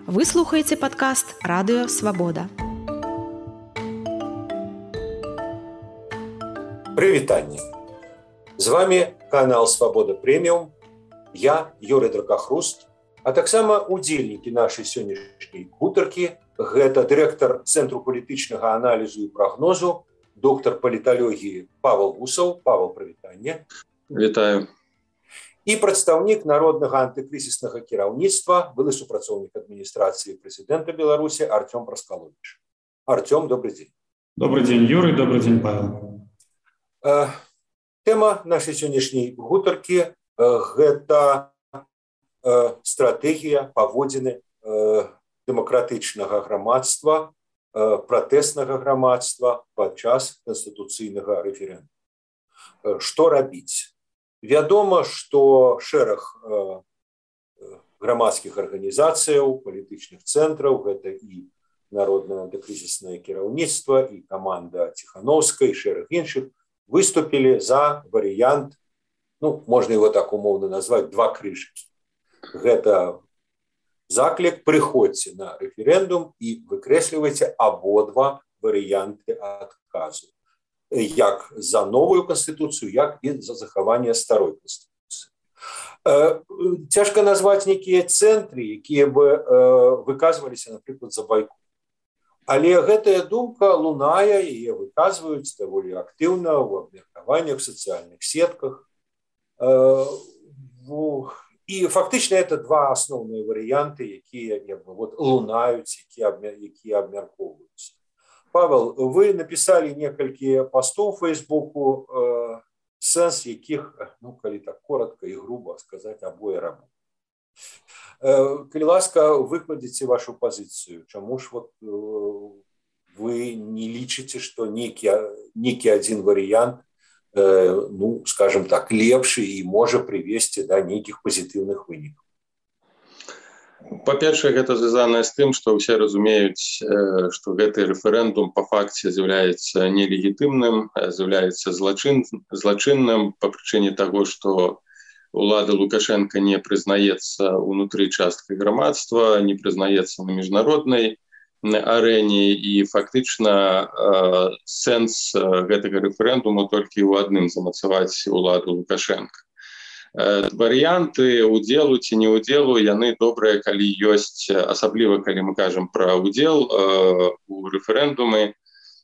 Вы слухаеце падкаст «Радыё Свабода». Прывітанне! З вами канал «Свабода Прэміум». Я, Юрый Дракахруст, а таксама удзельнікі нашай сённяшняй гутаркі. Гэта дырэктар Цэнтру палітычнага аналізу і прагнозу, доктар паліталогіі Павел Гусаў. Павел, прывітанне. Вітаю. І прадстаўнік народнага антыкрызіснага кіраўніцтва, былы супрацоўнік адміністрацыі прэзідэнта Беларусі Артём Праскаловіч. Артём, добрый дзень. Добрый дзень, Юрый, добрый дзень, Павел. Тэма нашай сённяшняй гутаркі гэта стратэгія паводзіны дэмакратычнага грамадства, пратэснага грамадства падчас канстытуцыйнага рэферэндуму. Што рабіць? Вядома, што шэраг грамадскіх арганізацыяў, палітычных цэнтраў, гэта і народнае антыкрызіснае кіраўніцтва, і каманда Ціхановскай, і шэраг іншых, выступілі за варыянт, можна его так умоўна назваць, два крыжыкі. Гэта заклік, прыходзьце на рэферэндум і выкрэслівайце абодва варыянты адказу. Як за новую канстытуцыю, як і за захаванне старой канстытуцыі. Цяжка назваць нейкія цэнтры, якія бы выказваліся, напрыклад, за байкот. Але гэтая думка лунае, яе выказваюць даволі актыўна ў абмеркаваннях, сацыяльных сетках. І фактычна это два асноўныя варыянты, якія лунаюць, якія абмяркоўваюцца. Павел, вы напісалі некалькі пастоў у Фейсбуку, сэнс якіх, калі так коротка і груба сказаць, абое работы. Калі ласка, выкладзіце вашу пазіцыю. Чаму ж вы не лічыце, што нейкі адзін варыянт, скажем так, лепшы і можа прывесці да нейкіх пазітыўных вынікаў? Па-першае, гэта звязана з тым, што ўсе разумеюць, што гэты рэферэндум па факце з'яўляецца нелегітымным, з'яўляецца злачынным па прычыне таго, што улада Лукашенка не прызнаецца ўнутры часткай грамадства, не прызнаецца на міжнароднай арэне, і фактычна сэнс гэтага рэферэндуму толькі ў адным — замацаваць уладу Лукашенка. Варыянты удзелу ці не удзелу, яны добрыя, калі ёсць, асабліва калі мы кажам пра удзел у рэферэндумы.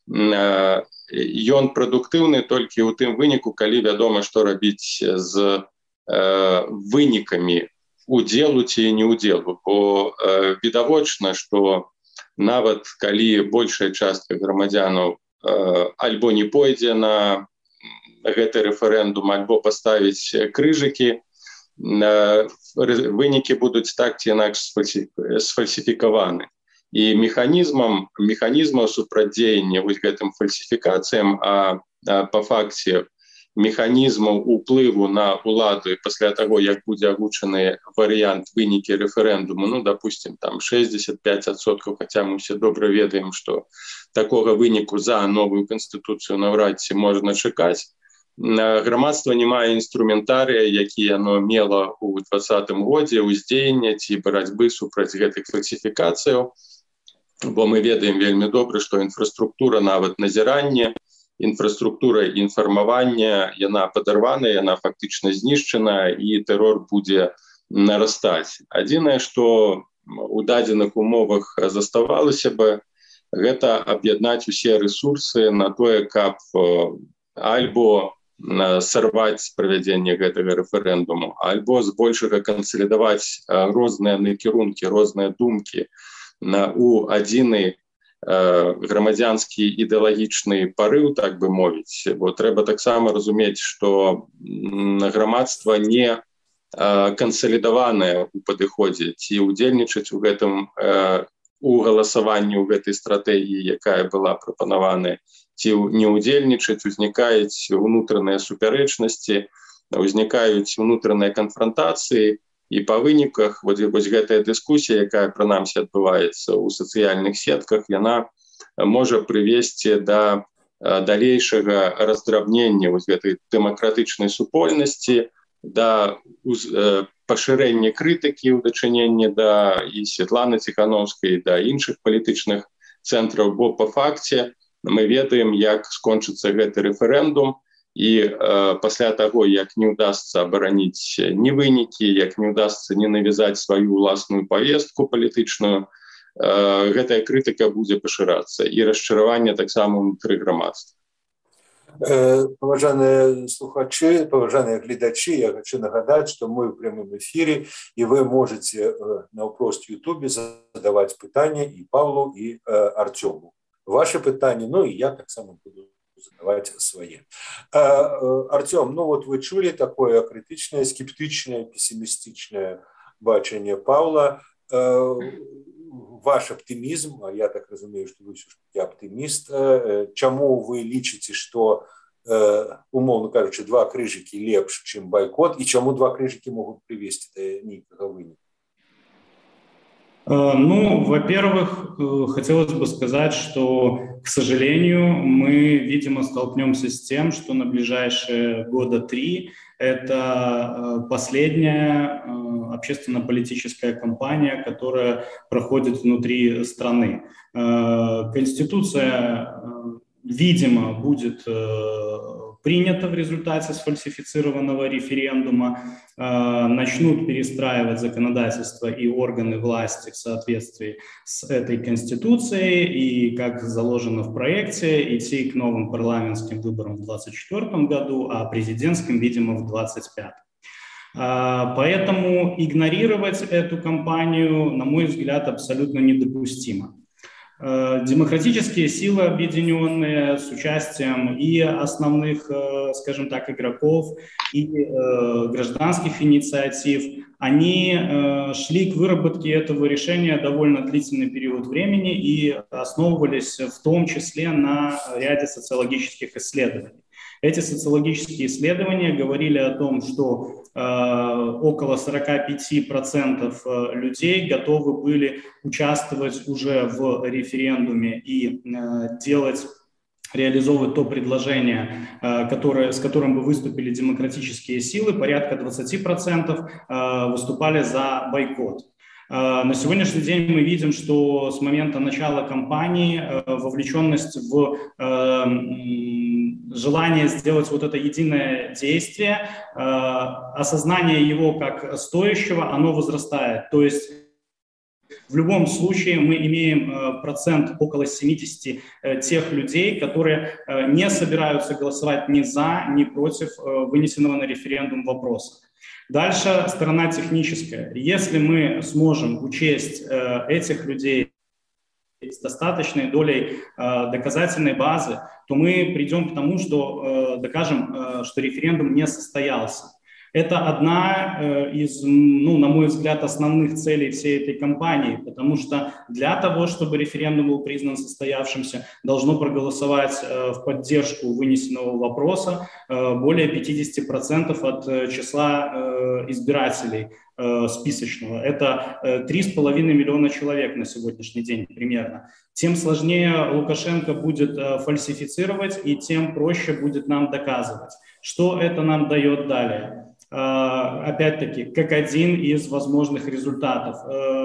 Ён прадуктыўны толькі ў тым выніку, калі вядома, што рабіць з вынікамі удзелу ці не удзелу. Бо відавочна, што нават калі большая частка грамадзянаў альбо не пойдзе на гэты рэферэндум, альбо паставіць крыжыкі, вынікі будуць так ці інакш сфальсіфікаваны. І механізмаў супрацьдзеяння гэтым фальсіфікацыям, а па факце механізмаў уплыву на ўладу пасля таго, як будзе агучаны варыянт вынікі рэферэндуму, допустим, там 65%, хаця мы все добра ведаем, што такога выніку за новую канстытуцыю наўрад ці можна чакаць. Грамадства не мае інструментарыя, які яно мела ў 2020 годзе ўздзеяння ці барацьбы супраць гэтых фальсіфікацыяў, бо мы ведаем вельмі добра, што інфраструктура нават назірання, інфраструктура інфармавання, яна падарваная, яна фактычна знішчана, і тэрор будзе нарастаць. Адзінае, што у дадзеных умовах заставалася бы, гэта аб'яднаць усе рэсурсы на тое, каб альбо сарваць правядзенне гэтага рэферэндуму, альбо збольшага кансалідаваць розныя накірункі, розныя думкі у адзіны грамадзянскі ідэалагічны парыў, так бы мовіць. Бо трэба таксама разумець, што грамадства не кансалідаванае ў падыходзе, ці ўдзельнічаць у гэтым у галасаванні ў гэтай стратэгіі, якая была прапанавана, ці не ўдзельнічаць, узнікаюць унутраныя супярэчнасці, узнікаюць унутраныя канфрантацыі, і па выніках гэтая дыскусія, якая прынамсі адбываецца ў сацыяльных сетках, яна можа прывесці да далейшага раздрабнення гэтай дэмакратычнай супольнасці, да пашырэнне крытыкі ў дачыненні да і Святланы Ціхановскай, да іншых палітычных цэнтраў, бо па факце мы ведаем, як скончыцца гэты рэферэндум, і пасля таго, як не ўдасца абараніць ні вынікі, як не ўдасца не навязаць сваю ўласную павестку палітычную, гэтая крытыка будзе пашырацца і расчараванне таксама ўнутры грамадства. Паважаныя слухачы, паважаныя гледачы, я хочу нагадаць, што мы ў прямым эфіры і вы можете наўпрост Ютубе задаваць пытанні і Павлу, і Артёму. Ваши пытанні, ну і я таксама буду задаваць свае. Артём, ну вот вы чулі такое крытычнае, скептычнае, пессімістычнае бачанне Павла. Ваш аптымізм, а я так разумею, што вы ўсё-такі аптыміст, чаму вы лічыце, што, умоўна кажучы, 2 крыжыкі лепш, чым байкот, і чаму 2 крыжыкі могуць прывесці да нейкага выніку? Ну, во-первых, хотелось бы сказать, что, к сожалению, мы, видимо, столкнемся с тем, что на ближайшие года 3 это последняя общественно-политическая кампания, которая проходит внутри страны. Конституция, видимо, будет принято в результате сфальсифицированного референдума, начнут перестраивать законодательство и органы власти в соответствии с этой Конституцией и, как заложено в проекте, идти к новым парламентским выборам в 2024 году, а президентским, видимо, в 2025. Поэтому игнорировать эту кампанию, на мой взгляд, абсолютно недопустимо. Демократические силы, объединенные с участием и основных, скажем так, игроков, и гражданских инициатив, они шли к выработке этого решения довольно длительный период времени и основывались в том числе на ряде социологических исследований. Эти социологические исследования говорили о том, что около 45% людей готовы были участвовать уже в референдуме и реализовывать то предложение, с которым бы выступили демократические силы. Порядка 20% выступали за бойкот. На сегодняшний день мы видим, что с момента начала кампании вовлеченность в желание сделать вот это единое действие, осознание его как стоящего, оно возрастает. То есть в любом случае мы имеем процент около 70 тех людей, которые не собираются голосовать ни за, ни против вынесенного на референдум вопроса. Дальше сторона техническая. Если мы сможем учесть этих людей с достаточной долей доказательной базы, то мы придем к тому, что докажем, что референдум не состоялся. Это одна из, на мой взгляд, основных целей всей этой кампании, потому что для того, чтобы референдум был признан состоявшимся, должно проголосовать в поддержку вынесенного вопроса более 50% от числа избирателей списочного. Это 3,5 миллиона человек на сегодняшний день примерно. Тем сложнее Лукашенко будет фальсифицировать, и тем проще будет нам доказывать. Что это нам дает далее? Опять-таки, как один из возможных результатов.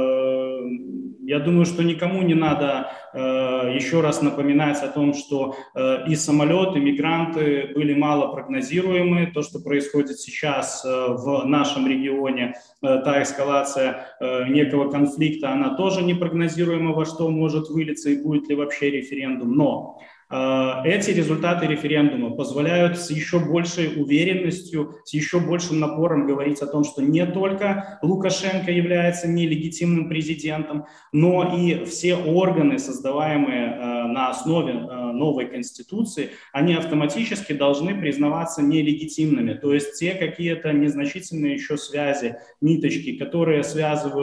Я думаю, что никому не надо еще раз напоминать о том, что и самолеты, мигранты были мало прогнозируемы. То, что происходит сейчас в нашем регионе, та эскалация некого конфликта, она тоже непрогнозируема, во что может вылиться и будет ли вообще референдум. Но эти результаты референдума позволяют с еще большей уверенностью, с еще большим напором говорить о том, что не только Лукашенко является нелегитимным президентом, но и все органы, создаваемые на основе новой Конституции, они автоматически должны признаваться нелегитимными. То есть те какие-то незначительные еще связи, ниточки, которые связывают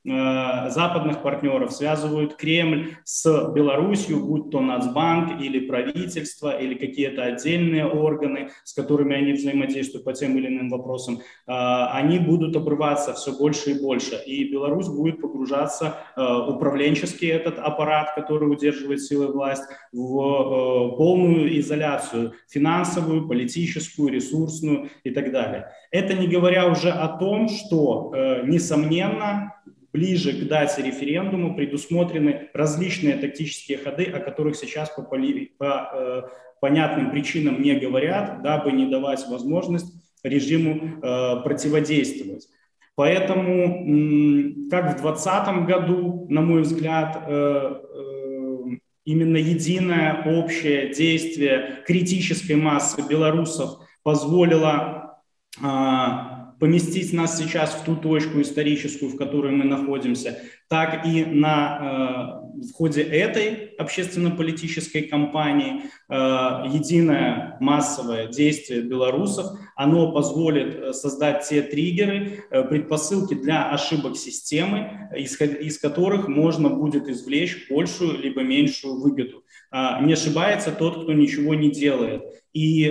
западных партнеров, связывают Кремль с Беларусью, будь то Нацбанк или правительство, или какие-то отдельные органы, с которыми они взаимодействуют по тем или иным вопросам, они будут обрываться все больше и больше. И Беларусь будет погружаться, управленческий этот аппарат, который удерживает силы власть, в полную изоляцию, финансовую, политическую, ресурсную и так далее. Это не говоря уже о том, что, несомненно, ближе к дате референдума предусмотрены различные тактические ходы, о которых сейчас по понятным причинам не говорят, дабы не давать возможность режиму противодействовать. Поэтому, как в 2020 году, на мой взгляд, именно единое общее действие критической массы белорусов позволило поместить нас сейчас в ту точку историческую, в которой мы находимся, так и в ходе этой общественно-политической кампании единое массовое действие белорусов, оно позволит создать те триггеры, предпосылки для ошибок системы, из которых можно будет извлечь большую либо меньшую выгоду. Не ошибается тот, кто ничего не делает. И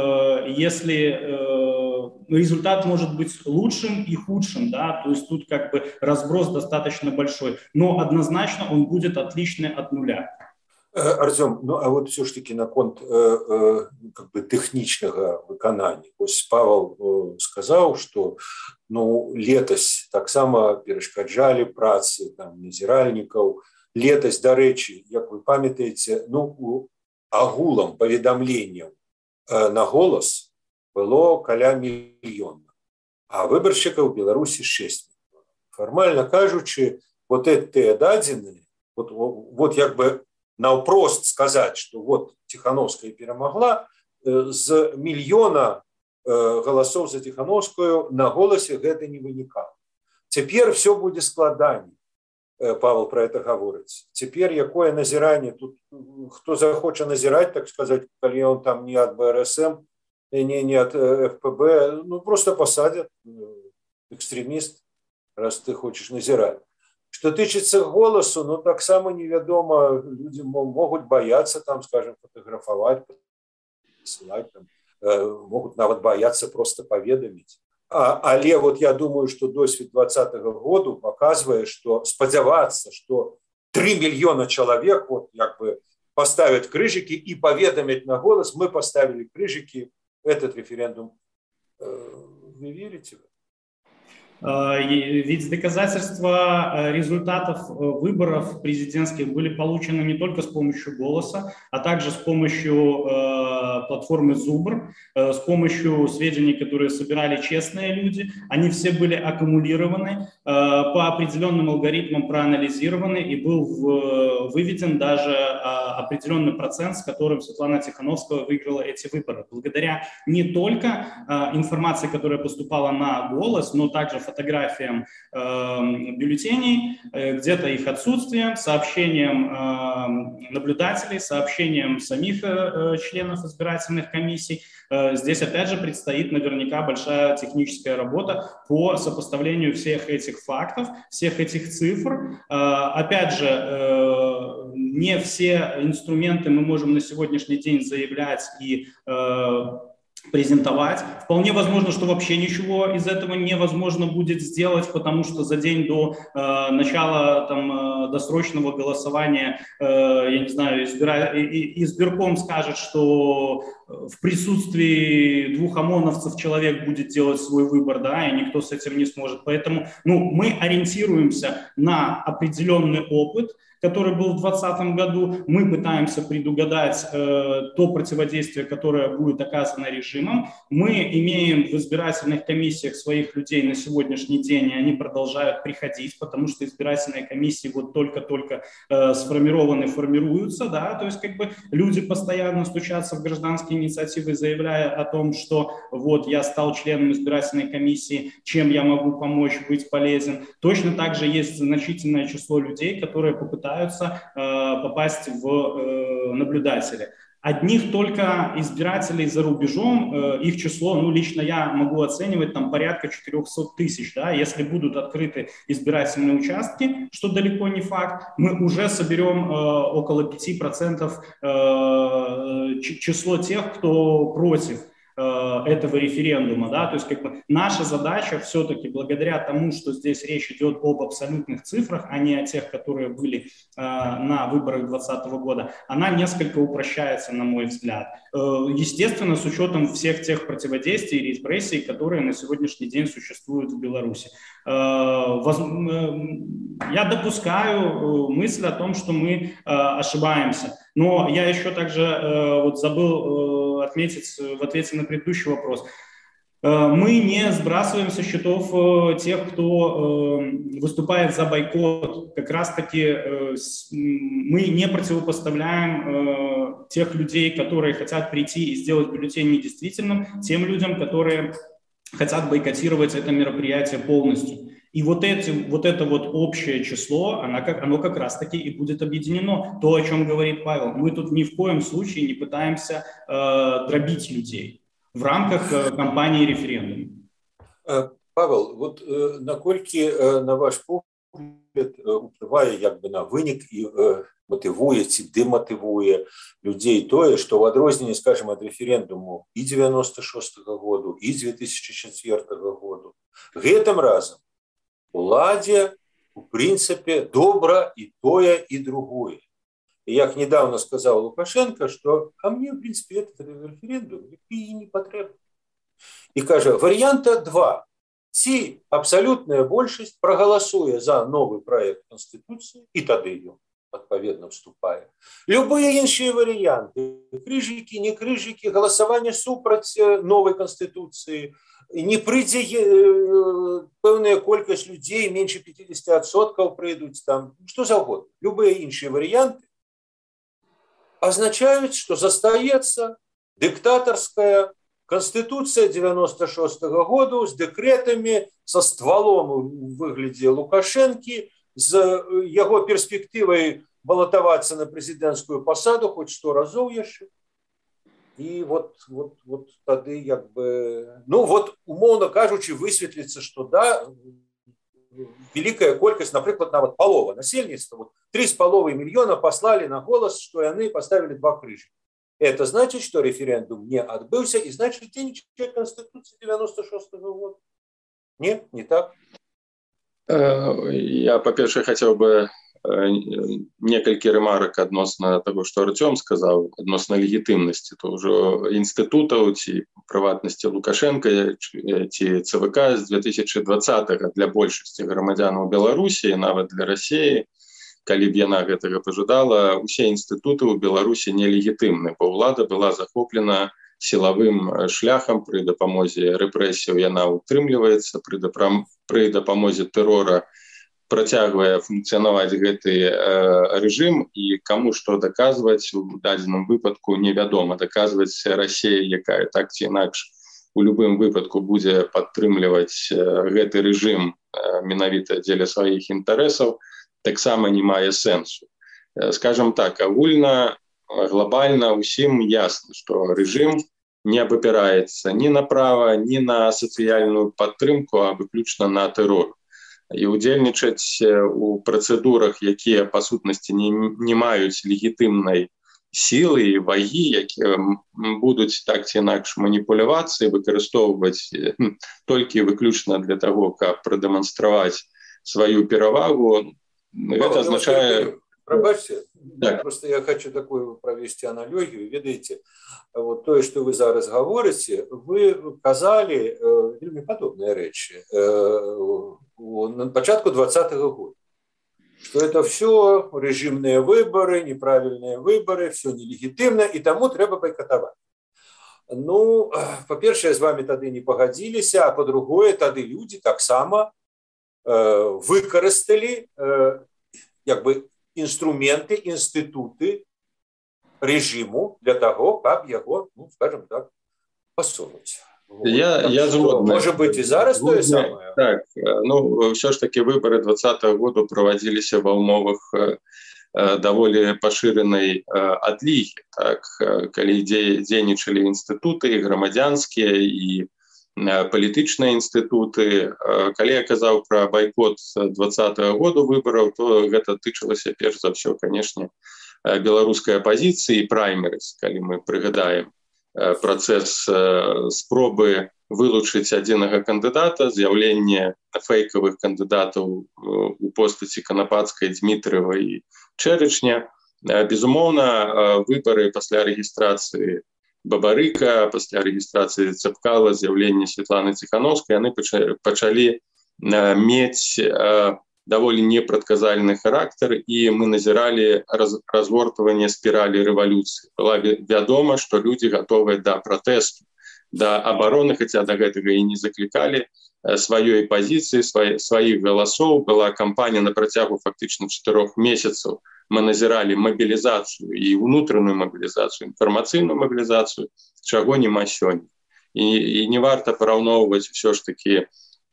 если результат может быть лучшим и худшим, да, то есть тут как бы разброс достаточно большой, но однозначно он будет отличный от нуля. Артем, ну а вот все ж таки наконт как бы тэхнічнага выканання. Ось Павел сказаў, што летась таксама перашкаджалі працы там назіральнікаў. Летась, дарэчы, як вы памятаеце, агулам паведамленняў на голас было каля мільёна, а выбаршчыкаў у Беларусі 6 мільёнаў. Фармальна кажучы, вот гэтыя дадзеныя, вот як бы наўпрост сказаць, што вот Ціхановская перамагла, з мільёна галасоў за Ціхановскую на голасе гэта не вынікала. Цяпер все будзе складаней. Павел про это гаворыць. Цяпер якое назіранне? Тут хто захоча назіраць, так сказаць, калі он там не ад БРСМ, не от ФПБ, просто посадят, экстремист, раз ты хочешь назирать. Что тычется голосу, так само неведомо, люди могут бояться, там, скажем, фотографовать, посылать, там, могут нават бояться просто поведомить. Але вот я думаю, что досвід 2020 году показывает, что спадзявацца, что 3 миллиона человек вот як бы поставят крыжики и поведомить на голос, мы поставили крыжики, этот референдум. Вы верите в это? Ведь доказательства результатов выборов президентских были получены не только с помощью голоса, а также с помощью платформы Зубр, с помощью сведений, которые собирали честные люди. Они все были аккумулированы, по определенным алгоритмам проанализированы, и был выведен даже определенный процент, с которым Светлана Тихановская выиграла эти выборы. Благодаря не только информации, которая поступала на голос, но также фотографиям бюллетеней, где-то их отсутствием, сообщением наблюдателей, сообщением самих членов избирательных комиссий. Здесь опять же предстоит наверняка большая техническая работа по сопоставлению всех этих фактов, всех этих цифр. Опять же, не все инструменты мы можем на сегодняшний день заявлять и презентовать. Вполне возможно, что вообще ничего из этого невозможно будет сделать, потому что за день до начала досрочного голосования, я не знаю, избирком скажет, что в присутствии 2 ОМОНовцев человек будет делать свой выбор, да, и никто с этим не сможет. Поэтому мы ориентируемся на определенный опыт, который был в 2020 году. Мы пытаемся предугадать то противодействие, которое будет оказано режимом. Мы имеем в избирательных комиссиях своих людей на сегодняшний день, и они продолжают приходить, потому что избирательные комиссии вот только-только сформированы, формируются, да, то есть как бы люди постоянно стучатся в гражданские инициативы, заявляя о том, что вот я стал членом избирательной комиссии, чем я могу помочь, быть полезен. Точно так же есть значительное число людей, которые попытаются попасть в наблюдатели. Одних только избирателей за рубежом, их число, ну, лично я могу оценивать там порядка 400 тысяч, да, если будут открыты избирательные участки, что далеко не факт, мы уже соберем около 5% число тех, кто против этого референдума, да, то есть как бы наша задача все-таки благодаря тому, что здесь речь идет об абсолютных цифрах, а не о тех, которые были на выборах 2020 года, она несколько упрощается, на мой взгляд. Естественно, с учетом всех тех противодействий и репрессий, которые на сегодняшний день существуют в Беларуси. Я допускаю мысль о том, что мы ошибаемся, но я еще также вот забыл отметить в ответе на предыдущий вопрос. Мы не сбрасываем со счетов тех, кто выступает за бойкот. Как раз-таки мы не противопоставляем тех людей, которые хотят прийти и сделать бюллетень недействительным, тем людям, которые хотят бойкотировать это мероприятие полностью. И вот это общее число, оно как раз-таки и будет объединено. То, о чем говорит Павел, мы тут ни в коем случае не пытаемся дробить людей в рамках кампании референдума. Павел, вот наколькі, на ваш погляд, уплывае як бы на вынік і мотивуе ці демотивуе людей тое, што ў адрозненні, скажем, ад рэферэндуму і 96-го году, і 2004 году, гэтым разам уладзе, у прынцыпе, добра і тое, і другое. И як недавно сказал Лукашенко, что а мне, в принципе, этот референдум и не потребен. И кажа, варианта два. Ці абсолютная большасць проголосуе за новый проект Конституции, и тады ён, адпаведна, вступае. Любые іншыя варианты, крыжики, не крыжики, голосование супраць новой Конституции, не прыйдзе пэўная колькасць людей, меньше 50% прыйдуць там, что заўгодна. Любые іншыя варианты означают, что застаецца диктаторская Конституция 96-го года с декретами, со стволом в выгляде Лукашенки, с его перспективой баллотоваться на президентскую посаду хоть 100 разов еще. И вот тады як бы, ну вот умоўна кажучи, высветліцца, что да, великая колькасць, например, нават полова насельніцтва, вот 3,5 миллиона послали на голос, что яны поставили 2 крыжика. Это значит, что референдум не отбылся, и значит, денежная Конституция 96-го года. Нет, не так. Я, по-перше, хотел бы некалькі ремарок адносно того, что Артем сказал, адносно легитимности тоже институтов, ці приватности Лукашенко, ці ЦВК с 2020-го для большасці громадян Беларуси, нават для России, калі б яна гэтага пожадала, усе інстытуты ў Беларусі нелегітымны, бо ўлада была захоплена сілавым шляхам, пры дапамозе рэпрэсіяў яна утрымліваецца, пры дапамозе тэрора працягвае функцыянаваць гэты рэжым, і каму што даказваць у дадзеным выпадку невядома. Даказваць Расія, якая так ці інакш у любым выпадку будзе падтрымліваць гэты рэжым менавіта дзеля сваіх інтарэсаў, таксама не мае сэнсу. Скажем так, агульна, глобальна усім ясна, што рэжым не абапіраецца ні на права, ні на сацыяльную падтрымку, а выключна на тэрор. І удзельнічаць у працэдурах, якія па сутнасці не маюць легітымнай сілы і вагі, якія будуць так ці інакш маніпулявацца і выкарыстоўваць толькі выключна для таго, каб прадэманстраваць сваю перавагу, это означает... Пробачьте, так. Просто я хочу такую провести аналогию. Видите, вот то, что вы зараз говорите, вы казали вельми подобные речи на початку 20-го года. Что это все режимные выборы, неправильные выборы, все нелегитимно, и тому треба бойкотовать. Ну, по-перше, с вами тады не погодились, а по-другое, тады люди так само выкарыстали як бы инструменты, институты режиму для того, как его, ну, скажем так, посунуть. Вот. Я згоден. Может быть, и зараз то самое? Так, ну, все ж таки выборы 2020 года проводились в умовах даволі пашыранай адлігі. Так, калі дзейнічалі інстытуты грамадзянскія і палітычныя інстытуты. Калі я казаў пра байкот 2020 году выбараў, то гэта тычылася перш за ўсё, канешне, беларускай апазіцыі і праймерыс, калі мы прыгадаем працэс спробы вылучыць адзінага кандыдата, з'яўленне фэйкавых кандыдатаў у постаці Канапацкай, Дмітрыева і Чэрычня. Безумоўна, выбары пасля рэгістрацыі Бабарыка, пасля рэгістрацыі Цэпкала, з'яўлення Светланы Ціханаўскай, яны пачалі мець даволі непрадказальны характар, і мы назіралі разгортванне спіралі рэвалюцыі. Была вядома, што людзі гатовыя да пратэсту, да абароны, хаця да гэтага і не заклікалі сваёй пазіцыі, сваіх галасоў. Была кампанія на працягу фактычна 4 месяцаў. Мы назіралі мабілізацыю і ўнутраную мабілізацыю, інфармацыйную мабілізацыю, чаго няма сёння. І не варта параўноўваць усё ж такі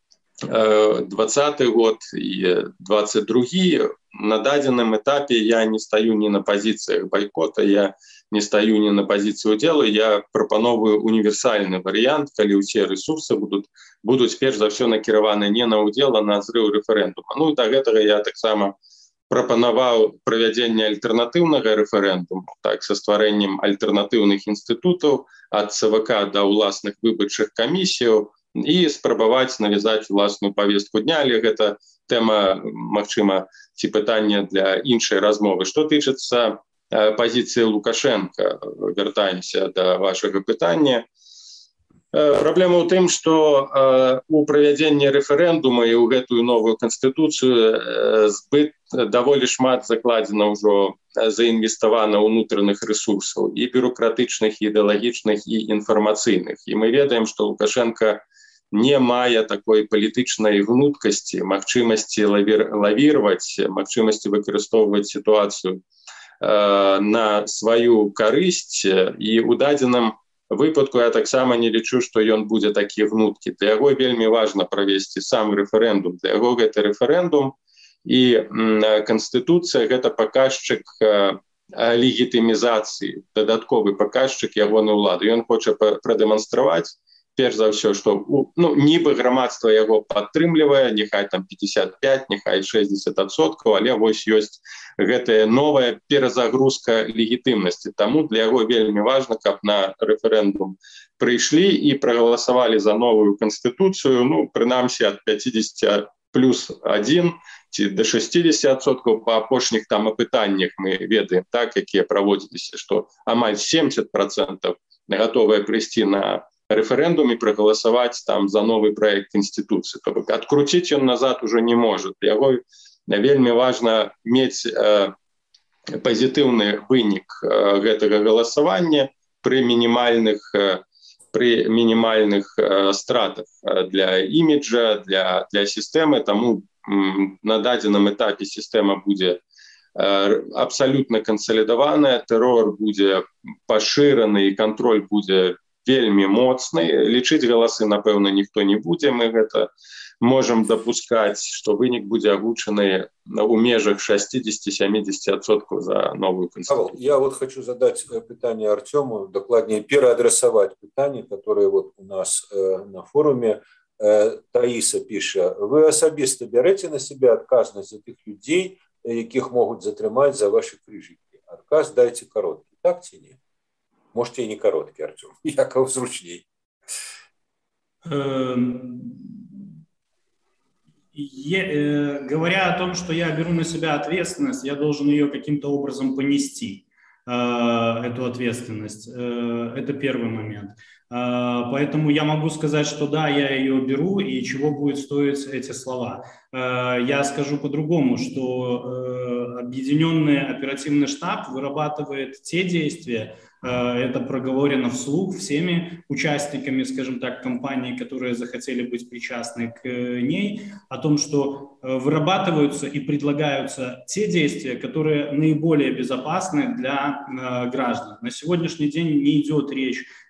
20 год і 22. На дадзеным этапе я не стаю ні на пазіцыях байкота, я не стаю ні на пазіцыі ўдзелу, я прапановую універсальны варыянт, калі ўсе рэсурсы будуць перш за ўсё накіраваны не на ўдзел, а на зрыў рэферэндума. Ну, да гэтага я таксама прапанаваў правядзенне альтэрнатыўнага рэферэндуму, так, са стварэннем альтэрнатыўных інстытутаў ад ЦВК да ўласных выбарчых камісіяў і спрабаваць навязаць уласную павестку дня, але гэта тэма, магчыма, ці пытанне для іншай размовы. Што тычыцца пазіцыі Лукашенка, вяртаемся да вашага пытання. Праблема ў тым, што у правядзенні рэферэндума і ў гэтую новую канстытуцыю даволі шмат закладзена ўжо, заінвеставана ўнутраных рэсурсаў, і бюрократычных, і ідэалагічных, і інфармацыйных. І мы ведаем, што Лукашенка не мае такой палітычнай гнуткасці, магчымасці лавіраваць, магчымасці выкарыстоўваць сітуацыю на сваю карысць, і ў дадзеным выпадку я таксама не лічу, што ён будзе такі гнуткі. Для яго вельмі важна правесці сам рэферэндум. Для яго гэта рэферэндум, і канстытуцыя гэта паказчык легітымізацыі, дадатковы паказчык ягонай улады. Ён хоча прадэманстраваць, перш за ўсё, што нібы грамадства яго падтрымлівае, няхай там 55, няхай 60%, але вось ёсць гэтая новая перазагрузка легітымнасці. Таму для яго вельмі важна, каб на рэферэндум прыйшлі і прагаласавалі за новую канстытуцыю, прынамсі ад 50 плюс 1 ці да 60%. Па апошніх там апытаннях мы ведаем, так, якія праводзіліся, што амаль 70% гатовыя прыйсці на рэферэндум і прагаласаваць там за новы праект інстытуцыі. То бок адкруціць ён назад уже не можа. Для яго вельмі важна мець пазітыўны вынік гэтага галасавання пры мінімальных стратах для іміджа, для сістэмы. Таму на дадзеным этапе сістэма будзе абсалютна кансалідаваная, тэрор будзе пашыраны і кантроль будзе вельмі моцны. Лічыць галасы, напэўна, ніхто не будзе. Мы гэта можам дапускаць, што вынік будзе агучаны у межах 60-70% за новую конституцию. Я вот хочу задать питание Артему, докладнее переадресовать питание, которое вот у нас на форуме. Таиса пишет: вы особисто берете на себя адказнасць за тых людей, якіх могут затрымаць за ваши крыжыкі? Адказ дайте короткий. Так ці не? Можете и не короткий, Артем. Яков зручней. Говоря о том, что я беру на себя ответственность, я должен ее каким-то образом понести, эту ответственность. Это первый момент. Поэтому я могу сказать, что да, я ее беру, и чего будет стоить эти слова. Я скажу по-другому, что объединенный оперативный штаб вырабатывает те действия, это проговорено вслух всеми участниками, скажем так, компании, которые захотели быть причастны к ней, о том, что вырабатываются и предлагаются те действия, которые наиболее безопасны для граждан. На сегодняшний день не идет речь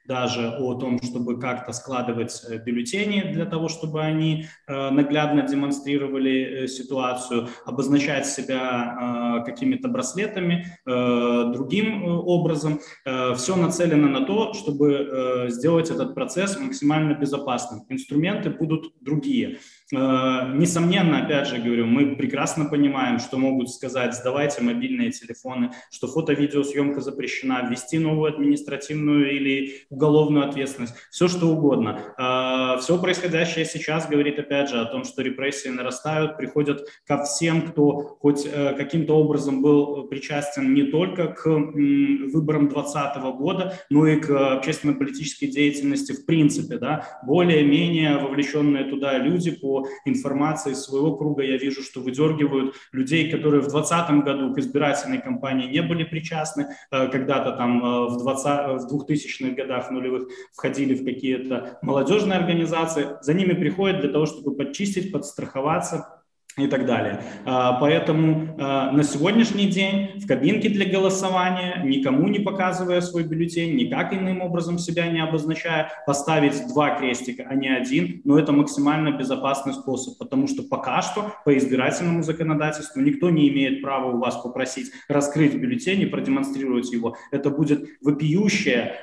даже о том, чтобы как-то складывать бюллетени для того, чтобы они наглядно демонстрировали ситуацию, обозначать себя какими-то браслетами, другим образом. Все нацелено на то, чтобы сделать этот процесс максимально безопасным. Инструменты будут другие. Несомненно, опять же говорю, мы прекрасно понимаем, что могут сказать: сдавайте мобильные телефоны, что фото-видеосъемка запрещена, ввести новую административную или уголовную ответственность, все что угодно. Все происходящее сейчас говорит, опять же, о том, что репрессии нарастают, приходят ко всем, кто хоть каким-то образом был причастен не только к выборам 2020 года, но и к общественно-политической деятельности в принципе. Да? Более-менее вовлеченные туда люди, по информации из своего круга, я вижу, что выдергивают людей, которые в 2020 году к избирательной кампании не были причастны, когда-то там в 2000-х годах нулевых входили в какие-то молодежные организации, за ними приходят для того, чтобы подчистить, подстраховаться и так далее. Поэтому на сегодняшний день в кабинке для голосования, никому не показывая свой бюллетень, никак иным образом себя не обозначая, поставить 2 крестика, а не 1, но это максимально безопасный способ, потому что пока что по избирательному законодательству никто не имеет права у вас попросить раскрыть бюллетень и продемонстрировать его. Это будет вопиющее,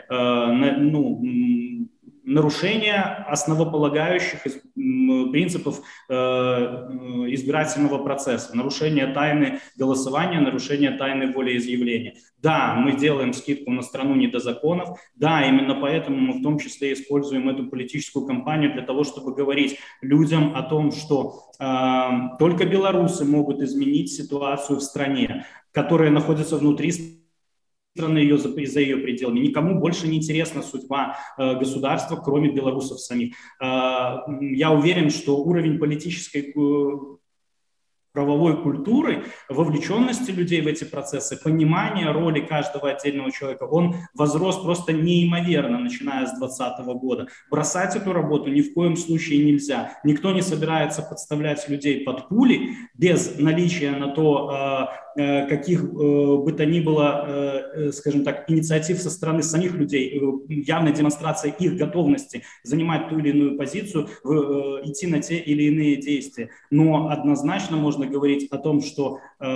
нарушение основополагающих принципов избирательного процесса, нарушение тайны голосования, нарушение тайны волеизъявления. Да, мы делаем скидку на страну не до законов, да, именно поэтому мы в том числе используем эту политическую кампанию для того, чтобы говорить людям о том, что только белорусы могут изменить ситуацию в стране, которая находится внутри страны, за ее пределами. Никому больше не интересна судьба государства, кроме белорусов самих. Я уверен, что уровень политической правовой культуры, вовлеченности людей в эти процессы, понимание роли каждого отдельного человека, он возрос просто неимоверно, начиная с 2020 года. Бросать эту работу ни в коем случае нельзя. Никто не собирается подставлять людей под пули без наличия на то каких бы то ни было, скажем так, инициатив со стороны самих людей, явная демонстрация их готовности занимать ту или иную позицию, идти на те или иные действия. Но однозначно можно говорить о том, что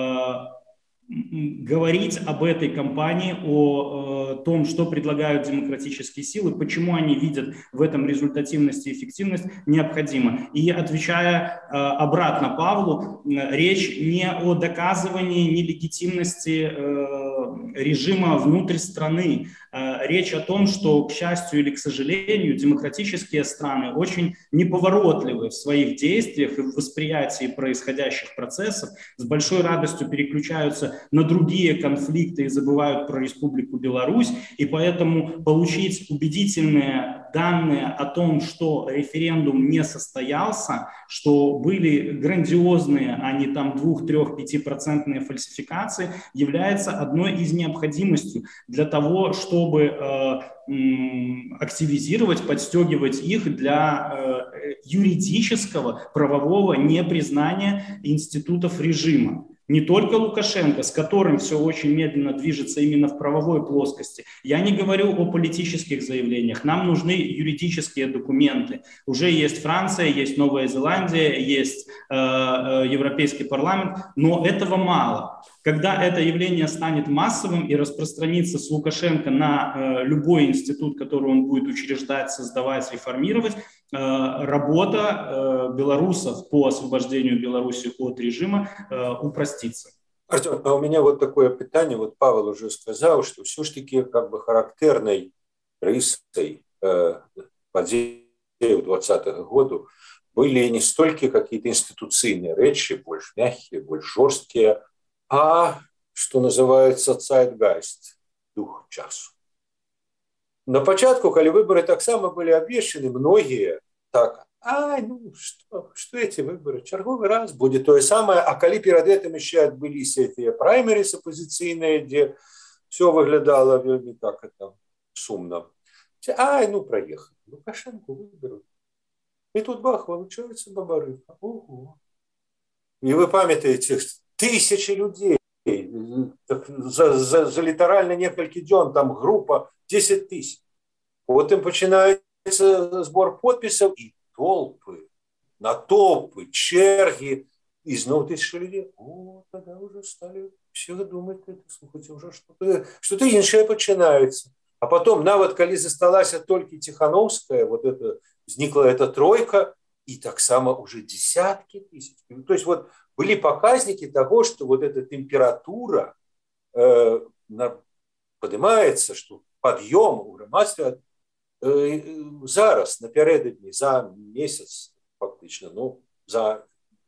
говорить об этой кампании, о том, что предлагают демократические силы, почему они видят в этом результативность и эффективность, необходимо. И отвечая обратно Павлу, речь не о доказывании нелегитимности режима внутрь страны. Речь о том, что, к счастью или к сожалению, демократические страны очень неповоротливы в своих действиях и в восприятии происходящих процессов, с большой радостью переключаются на другие конфликты и забывают про Республику Беларусь, и поэтому получить убедительные данные о том, что референдум не состоялся, что были грандиозные, а не там 2, 3, 5% фальсификации, является одной из необходимостей для того, чтобы активизировать, подстегивать их для юридического, правового непризнания институтов режима. Не только Лукашенко, с которым все очень медленно движется именно в правовой плоскости. Я не говорю о политических заявлениях. Нам нужны юридические документы. Уже есть Франция, есть Новая Зеландия, есть Европейский парламент, но этого мало. Когда это явление станет массовым и распространится с Лукашенко на любой институт, который он будет учреждать, создавать, реформировать, работа белорусов по освобождению Беларуси от режима упростится. Артем, а у меня вот такое питание. Вот Павел уже сказал, что все-таки как бы характерной рисой подземелья 2020 года были не столько какие-то институционные речи, больше мягкие, больше жесткие, а, что называется, zeitgeist, дух часу. На початку, когда выборы так само были обвешаны, многие так, что эти выборы, черговый раз будет то же самое, а когда перед этим еще отбылись эти праймерис оппозиционные, где все выглядало вельми так это сумно. Проехали. Лукашенко выберут. И тут бах, получается бабарыха. Ого. И вы памятаете, тысячи людей, за литерально несколько дней, там группа 10 тысяч. Потым пачынаецца збор подпісаў і толпы, натоўпы, чэргі, і зноў тысячы людзей. Тогда уже стали все думать, слухайте, уже что-то іншае пачынаецца. А потом, нават калі засталася толькі Тихановская, вот это, возникла эта тройка, и так само уже десятки тысяч. То есть вот были показники того, что вот эта температура поднимается, что подъем у громадства зараз, напярэдадні, за месяц, фактично, за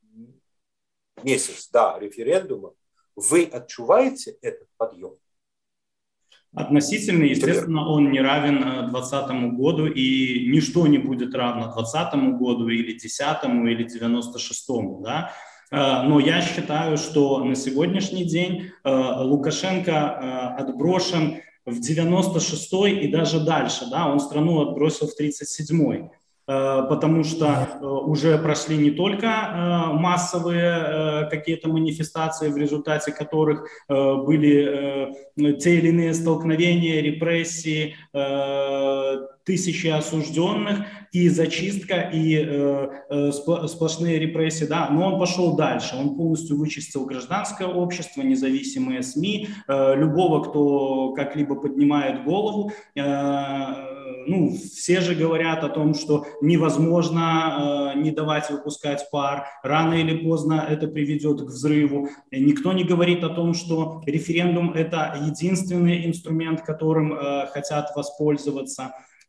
месяц до референдума, вы отчуваете этот подъем? Относительно, естественно, он не равен 2020 году, и ничто не будет равно 2020 году или 10 или 96-му, да? Но я считаю, что на сегодняшний день Лукашенко отброшен в 96-й и даже дальше, да? Он страну отбросил в 37-й. Потому что уже прошли не только массовые какие-то манифестации, в результате которых были те или иные столкновения, репрессии, тысячи осужденных, и зачистка, и сплошные репрессии, да, но он пошел дальше, он полностью вычистил гражданское общество, независимые СМИ, любого, кто как-либо поднимает голову. Все же говорят о том, что невозможно не давать выпускать пар, рано или поздно это приведет к взрыву. Никто не говорит о том, что референдум – это единственный инструмент, которым хотят воспользоваться.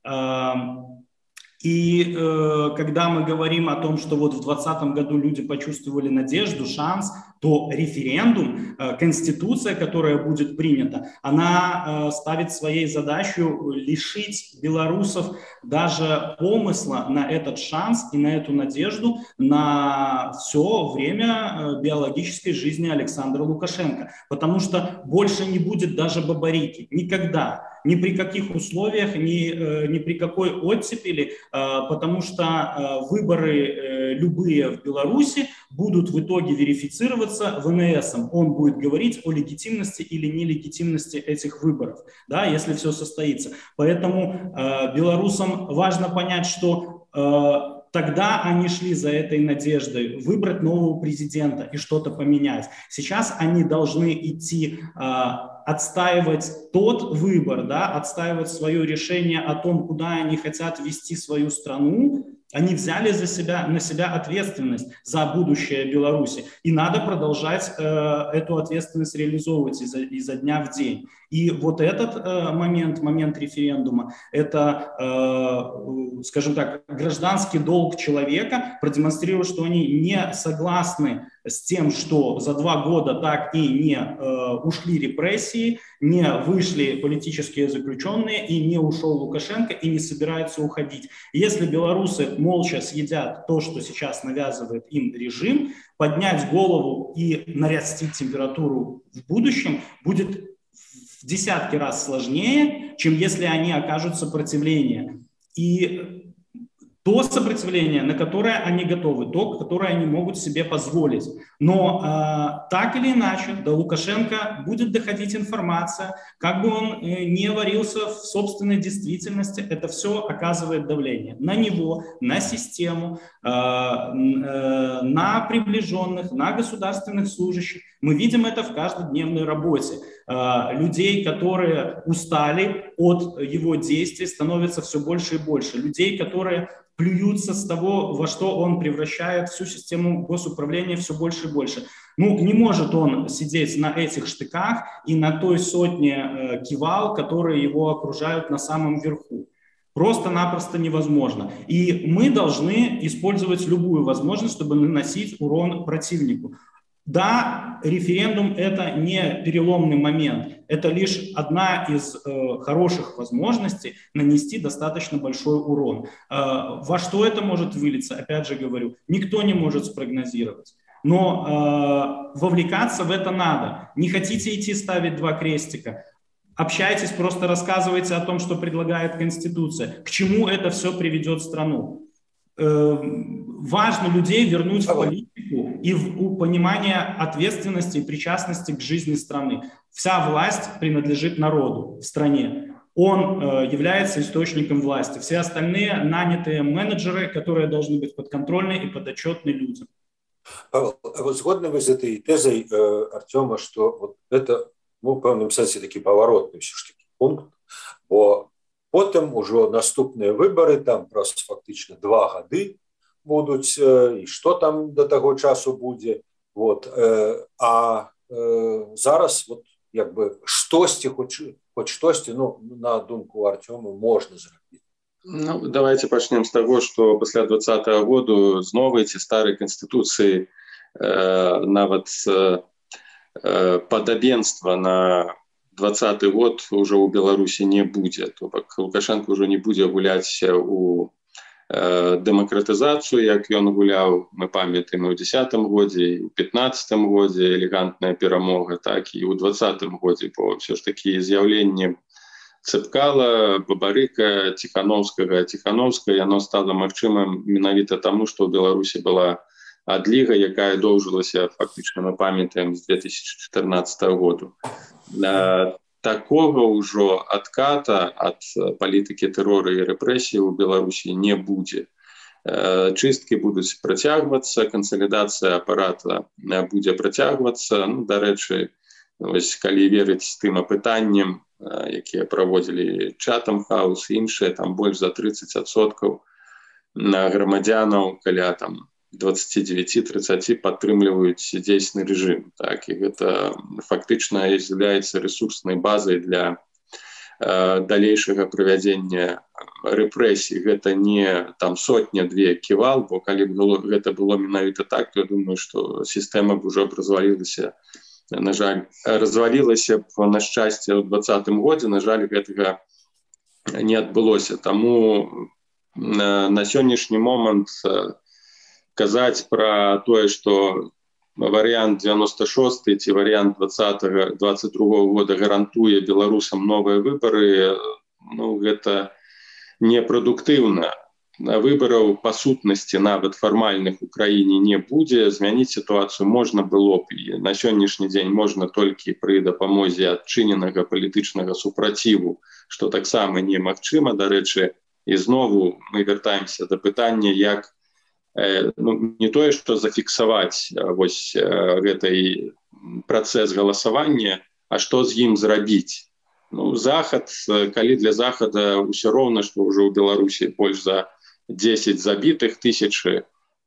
И когда мы говорим о том, что вот в 2020 году люди почувствовали надежду, шанс, то референдум, конституция, которая будет принята, она ставит своей задачей лишить белорусов даже помысла на этот шанс и на эту надежду на все время биологической жизни Александра Лукашенко. Потому что больше не будет даже бабарики. Никогда. Ни при каких условиях, ни при какой оттепели, потому что выборы любые в Беларуси будут в итоге верифицироваться ВНСом. Он будет говорить о легитимности или нелегитимности этих выборов, да, если все состоится. Поэтому белорусам важно понять, что тогда они шли за этой надеждой выбрать нового президента и что-то поменять. Сейчас они должны идти отстаивать тот выбор, да, отстаивать свое решение о том, куда они хотят вести свою страну. Они взяли на себя ответственность за будущее Беларуси. И надо продолжать эту ответственность реализовывать изо дня в день. И вот этот момент референдума, это, скажем так, гражданский долг человека продемонстрировать, что они не согласны с тем, что за 2 года так и не ушли репрессии, не вышли политические заключенные, и не ушел Лукашенко, и не собираются уходить. Если белорусы молча съедят то, что сейчас навязывает им режим, поднять голову и нарастить температуру в будущем будет в десятки раз сложнее, чем если они окажут сопротивление. И то сопротивление, на которое они готовы, то, которое они могут себе позволить. Но так или иначе до Лукашенко будет доходить информация, как бы он не варился в собственной действительности, это все оказывает давление на него, на систему, на приближенных, на государственных служащих. Мы видим это в каждодневной работе. Людей, которые устали от его действий, становится все больше и больше. Людей, которые плюются с того, во что он превращает всю систему госуправления все больше и больше. Не может он сидеть на этих штыках и на той сотне кивал, которые его окружают на самом верху. Просто-напросто невозможно. И мы должны использовать любую возможность, чтобы наносить урон противнику. Да, референдум – это не переломный момент, это лишь одна из хороших возможностей нанести достаточно большой урон. Во что это может вылиться, опять же говорю, никто не может спрогнозировать. Но вовлекаться в это надо. Не хотите идти ставить 2 крестика? Общайтесь, просто рассказывайте о том, что предлагает Конституция. К чему это все приведет страну? Важно людей вернуть в политику и в понимание ответственности и причастности к жизни страны. Вся власть принадлежит народу в стране. он является источником власти. Все остальные нанятые менеджеры, которые должны быть подконтрольны и подотчетны людям. Павел, вот згодны вы з этой тезой Артема, что вот это, в певному сенсі такі поворотний все ж таки пункт, бо потім уже наступні вибори, там просто фактично 2 роки будуть, і що там до того часу буде. Вот. А зараз от, якби штосьці, хоч штосьці, ну, на думку Артема, можна зробити. Ну, давайте пачнем з того, што пасля 20-го году з новай ці старай канстытуцыі нават падабенства на 20-й год уже ў Беларусі не будзе. То бок Лукашенко ўжо не будзе гуляць у дэмакратызацыю, як ён гуляў, мы памятаем, у 10-м годзе, і ў 15-м годзе элегантная перамога, так і ў 20-м годзе, бо ўсё ж такі з'яўленне Цепкала, Бабарыка, Тихановскага, яно стало магчымым менавіта таму, што ў Беларусі была адліга, якая доўжылася фактычна, мы памятаем, з 2014 году. Такога ўжо адката ад палітыкі тэрора і рэпрэсіі ў Беларусі не будзе. Чысткі будуць працягвацца, кансалідацыя апарата будзе працягвацца. Ну, дарэчы, вось, калі верыць тым апытанням, якія праводзілі Chatham House і іншыя, там больш за 30% грамадзянаў, каля там 29-30 падтрымліваюць дзейсны рэжым. Так, і гэта фактычна з'яўляецца рэсурснай базай для далейшага правядзення рэпрэсій. Гэта не там сотня-две ківал, бо калі б гэта было менавіта так, то я думаю, што сістэма б ужо б развалілася. На жаль, развалілася б, на шчасце, ў 20-м годзе, на жаль, гэтага не адбылося. Таму на сённяшні момант казаць пра тое, што варыянт 96 ці варыянт 22 года гарантуе беларусам новыя выбары, ну, гэта непрадуктыўна. Выбараў па сутнасці нават фармальных у краіне не будзе. Змяніць сітуацыю можна было б, і на сённяшні дзень можна толькі пры дапамозе адчыненага палітычнага супраціву, што таксама немагчыма. Дарэчы, і знову мы вяртаемся да пытання, як не тое, што зафіксаваць вось гэтай працэс галасавання, а што з ім зрабіць. Ну, Захад, калі для Захада ўсё роўна, што ўжо ў Беларусі больш за 10 забітых, тысячы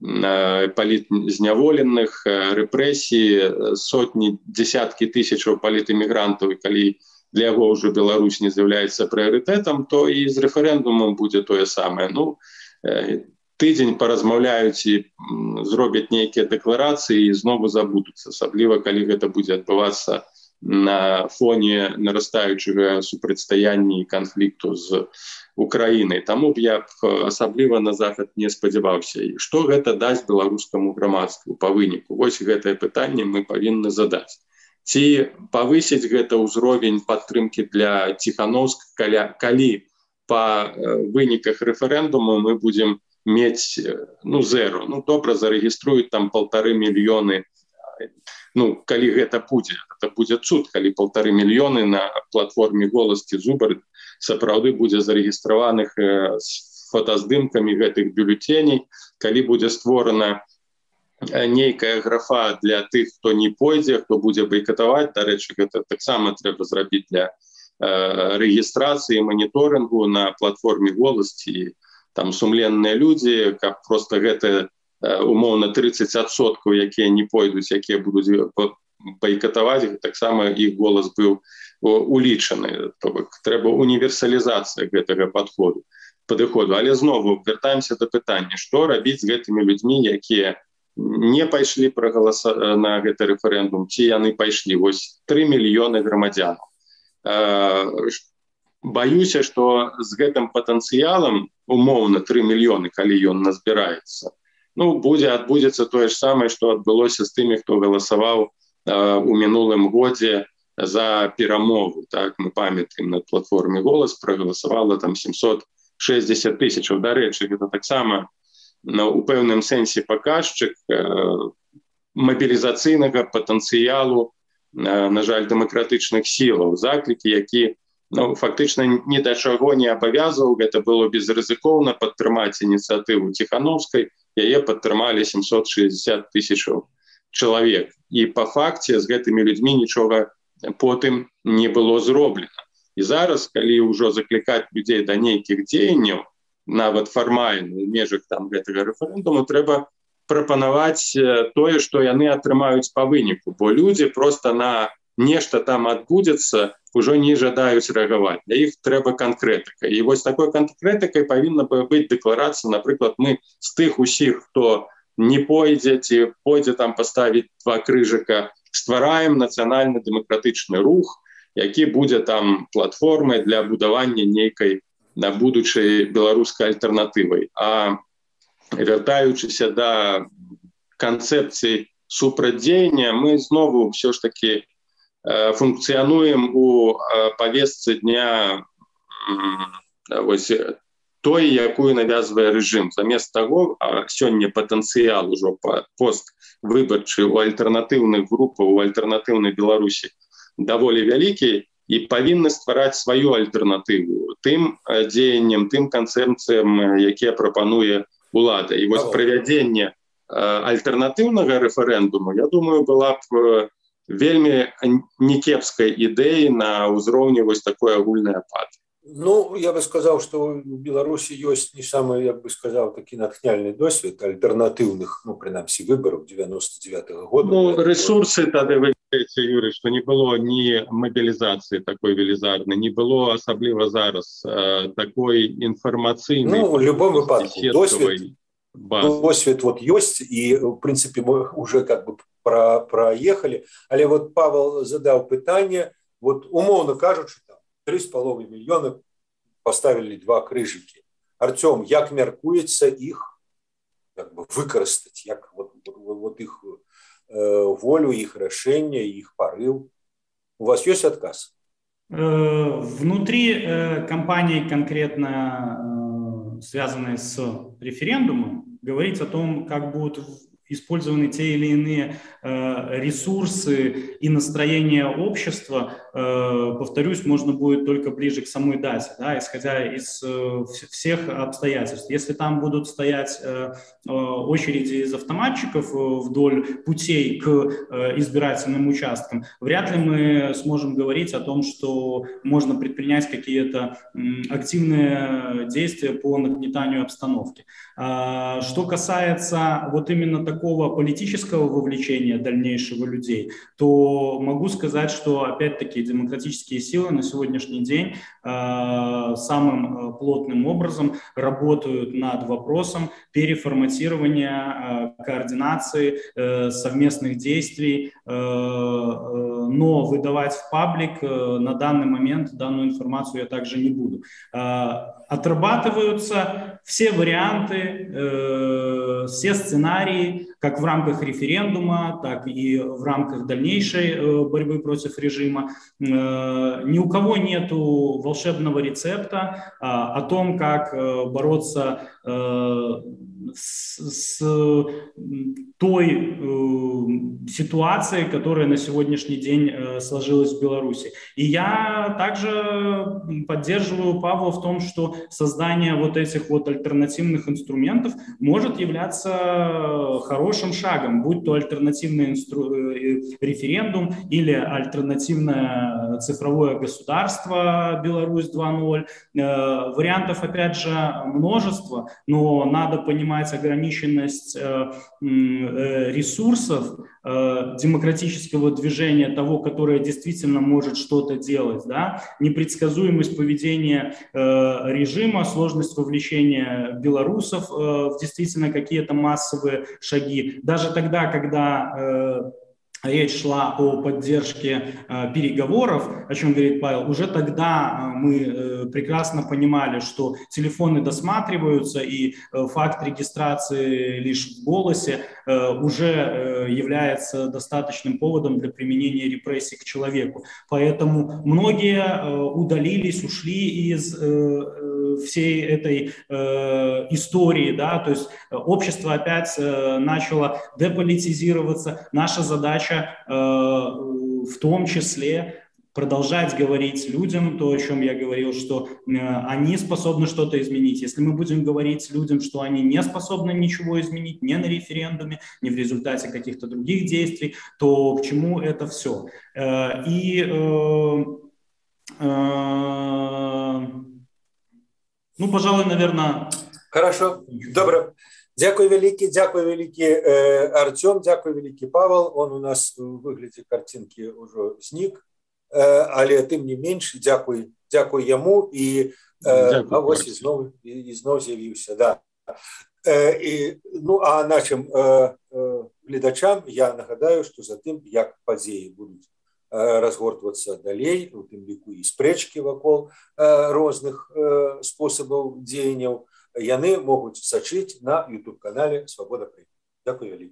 палітзняволеных, рэпрэсіі, сотні, дзесяткі тысячаў палітэмігрантаў, і калі для яго ўжо Беларусь не з'яўляецца прыярытэтам, то і з рэферэндумам будзе тое самае. Ну, тыдзень паразмаўляюць і зробяць нейкія дэкларацыі і знову забудуцца, асабліва калі гэта будзе адбывацца на фоне нарастаючага супрацьстаяння і канфлікту з Украінай. Таму б я асабліва на Захад не спадзяваўся. І што гэта дасць беларускаму грамадству па выніку? Вось гэтае пытанне мы павінны задаць. Ці павысіць гэта ўзровень падтрымкі для Тихановскага, калі па выніках рэферэндуму мы будзем мець, ну, зеро. Ну, добра, зарэгіструюць там 1,5 мільёны. Ну, калі гэта будзе цуд, калі 1,5 мільёны на платформе «Голас» ці «Зубар» сапраўды будзе зарэгістраваных з фотаздымкамі гэтых бюлетеней, калі будзе створана нейкая графа для тых, хто не пойдзе, хто будзе байкатаваць. Дарэчы, гэта таксама трэба зрабіць для рэгістрацыі, маніторынгу на платформе «Голас», ці там сумленныя людзі, каб проста гэта умоўна 30%, якія не пойдуць, якія будуць байкатаваць, таксама іх голас быў улічаны. То бок трэба універсалізацыя гэтага падыходу. Але знову вяртаемся да пытання, што рабіць з гэтымі людзьмі, якія не пайшлі на гэты рэферэндум, ці яны пайшлі. Вось 3 мільёны грамадзянаў. Баюся, што з гэтым патэнцыялам, умоўна 3 мільёны, калі ён назбіраецца, ну, адбудзецца тое ж самае, што адбылося з тымі, хто галасаваў у мінулым годзе за перамогу. Так, мы памятаем, на платформе «Голас» прагаласавала там 760 тысячаў. Дарэчы, гэта таксама у пэўным сэнсе паказчык мабілізацыйнага патэнцыялу, на жаль, дэмакратычных сілаў, заклікі, які ну, фактычна ні да чаго не абавязваў. Гэта было безрызыкоўна падтрымаць ініцыятыву Ціхановскай. Яе падтрымалі 760 тысячаў чалавек. І па факце з гэтымі людзьмі нічога потым не было зроблена. І зараз, калі ўжо заклікаць людзей да нейкіх дзеянняў, нават фармальна ў межах там гэтага рэферэндуму, трэба прапанаваць тое, што яны атрымаюць па выніку, бо людзі проста на нешта там адбудзецца ўжо не жадаюць рэагаваць. Для іх трэба канкрэтыка. І вось такой канкрэтыкай павінна быць дэкларацыя, напрыклад, мы з тых усіх, хто не пойдзе ці пойдзе там паставіць 2 крыжыка, ствараем нацыянальна-дэмакратычны рух, які будзе там платформай для будавання нейкай на будучай беларускай альтэрнатывай. А вяртаючыся да канцэпцыі супрацьдзеяння, мы знову ўсё ж такі функцыянуем у павестцы дня вось той, якую навязвае рэжым. Замест таго, а сёння патэнцыял ужо поствыбарчы у альтэрнатыўных групаў, у альтэрнатыўнай Беларусі даволі вялікі, і павінны ствараць сваю альтэрнатыву тым дзеянням, тым канцэпцыям, якія прапануе улада. І вось правядзенне альтэрнатыўнага рэферэндуму, я думаю, была б вельмі некепскай ідэі на ўзроўні вось такой агульнай апатыі. Ну, я бы сказал, что в Беларуси есть не самый, я бы сказал, таки натхняльный досвід альтернативных, ну, принаймні, выборов 99-го года. Ну, ресурсы тогда, вы говорите, Юрий, что не было ни мобилизации такой велизарной, не было особливо зараз такой информационной. Ну, в любом выпадке досвід вот есть, и, в принципе, мы уже как бы проехали. Але вот Павел задал питание, вот умовно кажучи, 3,5 мільйони поставили 2 крыжыкі. Артём, як мяркуецца іх как бы выкарыстаць, як вот их волю, их рашэнне, их порыв? У вас есть отказ? Внутри кампании, конкретно связанной с референдумом, говорить о том, как будут использованы те или иные ресурсы и настроения общества, повторюсь, можно будет только ближе к самой дате, да, исходя из всех обстоятельств. Если там будут стоять очереди из автоматчиков вдоль путей к избирательным участкам, вряд ли мы сможем говорить о том, что можно предпринять какие-то активные действия по нагнетанию обстановки. Что касается вот именно такого политического вовлечения дальнейшего людей, то могу сказать, что опять-таки демократические силы на сегодняшний день самым плотным образом работают над вопросом переформатирования, координации совместных действий, но выдавать в паблик на данный момент данную информацию я также не буду. Отрабатываются все варианты, все сценарии, как в рамках референдума, так и в рамках дальнейшей борьбы против режима. Ни у кого нету волшебного рецепта о том, как бороться с той ситуацией, которая на сегодняшний день сложилась в Беларуси. И я также поддерживаю Павла в том, что создание вот этих вот альтернативных инструментов может являться хорошим шагом, будь то альтернативный референдум или альтернативное цифровое государство Беларусь 2.0. Вариантов, опять же, множество, но надо понимать ограниченность ресурсов демократического движения, того, которое действительно может что-то делать, да? Непредсказуемость поведения режима, сложность вовлечения белорусов в действительно какие-то массовые шаги. Даже тогда, когда речь шла о поддержке переговоров, о чем говорит Павел, уже тогда мы прекрасно понимали, что телефоны досматриваются, и факт регистрации лишь в голосе уже является достаточным поводом для применения репрессий к человеку. Поэтому многие удалились, ушли из всей этой истории, да, то есть общество опять начало деполитизироваться. Наша задача в том числе продолжать говорить людям то, о чем я говорил, что они способны что-то изменить. Если мы будем говорить людям, что они не способны ничего изменить, ни на референдуме, ни в результате каких-то других действий, то к чему это все? Пожалуй, наверное... Хорошо, добре. Дякую великі, Артем, дякую великі, Павел. Он у нас у вигляді картинки уже зник, але тим не менш, дякую йому і ось і знов з'явився. Да. А нашим глядачам я нагадаю, що за тим, як події будуть разгортвацца далей, у тым ліку і спрэчкі вакол розных спосабаў дзеянняў, яны могуць сачыць на YouTube-канале Свабода Прыме. Дякую вялікі.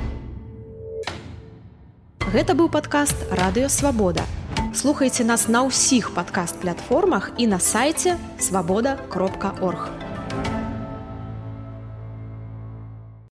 Гэта быў падкаст Радыё Свабода. Слухайце нас на ўсіх падкаст-платформах і на сайце свабода.орг.